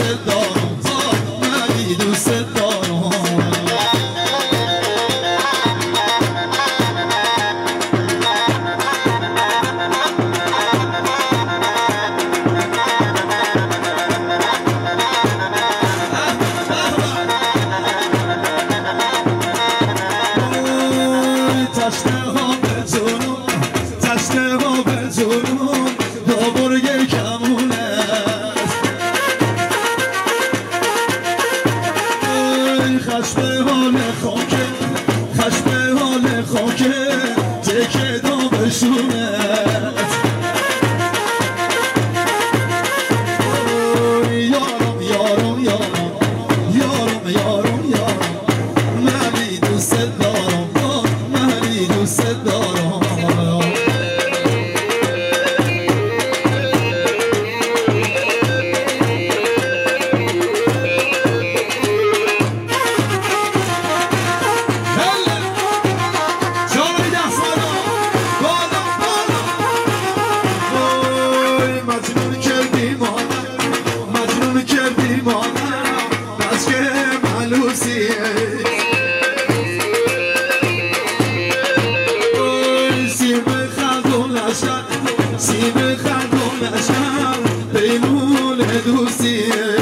دارم منی دوست دارم تشنه ها به جنون دابرگ کمونه خشم حال خاکه خشم حال خاکه تکه دا بشونه یارم یارم یارم یارم یارم یارم منی دوست دارم منی دوست دارم سیم خندون نشم پیمون دوستیه